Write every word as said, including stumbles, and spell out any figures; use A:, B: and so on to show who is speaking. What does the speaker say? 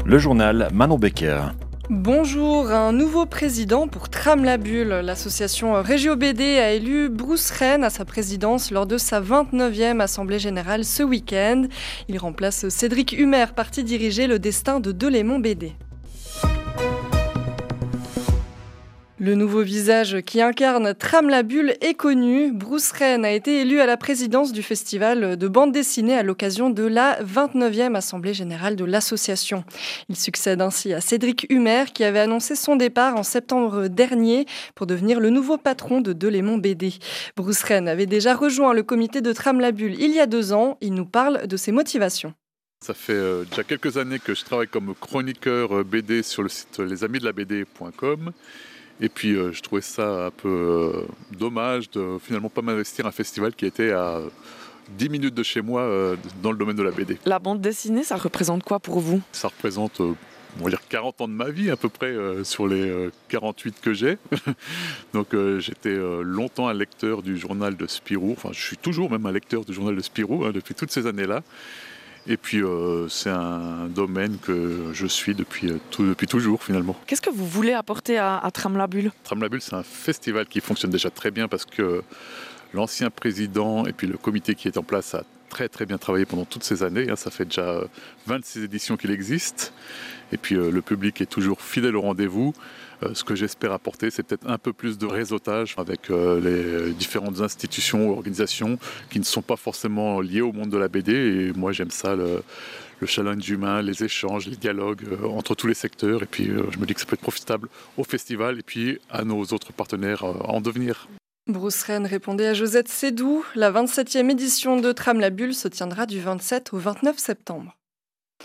A: Le journal Manon Becker.
B: Bonjour, un nouveau président pour Tram la Bulle. L'association Régio B D a élu Bruce Rennes à sa présidence lors de sa vingt-neuvième assemblée générale ce week-end. Il remplace Cédric Humer, parti diriger le destin de Delémont B D. Le nouveau visage qui incarne Tram la Bulle est connu. Bruce Rennes a été élu à la présidence du festival de bande dessinée à l'occasion de la vingt-neuvième assemblée générale de l'association. Il succède ainsi à Cédric Humer qui avait annoncé son départ en septembre dernier pour devenir le nouveau patron de Delémont B D. Bruce Rennes avait déjà rejoint le comité de Tram la Bulle il y a deux ans. Il nous parle de ses motivations.
C: Ça fait euh, déjà quelques années que je travaille comme chroniqueur B D sur le site les amis de la b d point com. Et puis euh, je trouvais ça un peu euh, dommage de finalement pas m'investir un festival qui était à dix minutes de chez moi euh, dans le domaine de la B D.
D: La bande dessinée, ça représente quoi pour vous ?
C: Ça représente euh, on va dire quarante ans de ma vie à peu près euh, sur les euh, quarante-huit que j'ai. Donc euh, j'étais euh, longtemps un lecteur du journal de Spirou, enfin je suis toujours même un lecteur du journal de Spirou hein, depuis toutes ces années-là. Et puis euh, c'est un domaine que je suis depuis, euh, tout, depuis toujours finalement.
D: Qu'est-ce que vous voulez apporter à, à Tram la Bulle ?
C: Tram la Bulle, c'est un festival qui fonctionne déjà très bien parce que l'ancien président et puis le comité qui est en place a très très bien travaillé pendant toutes ces années. Hein, ça fait déjà vingt-six éditions qu'il existe. Et puis euh, le public est toujours fidèle au rendez-vous. Euh, ce que j'espère apporter, c'est peut-être un peu plus de réseautage avec euh, les différentes institutions ou organisations qui ne sont pas forcément liées au monde de la B D. Et moi, j'aime ça, le, le challenge humain, les échanges, les dialogues euh, entre tous les secteurs. Et puis, euh, je me dis que ça peut être profitable au festival et puis à nos autres partenaires euh, en devenir.
B: Bruce Rennes répondait à Josette Sédou. La vingt-septième édition de Tram la Bulle se tiendra du vingt-sept au vingt-neuf septembre.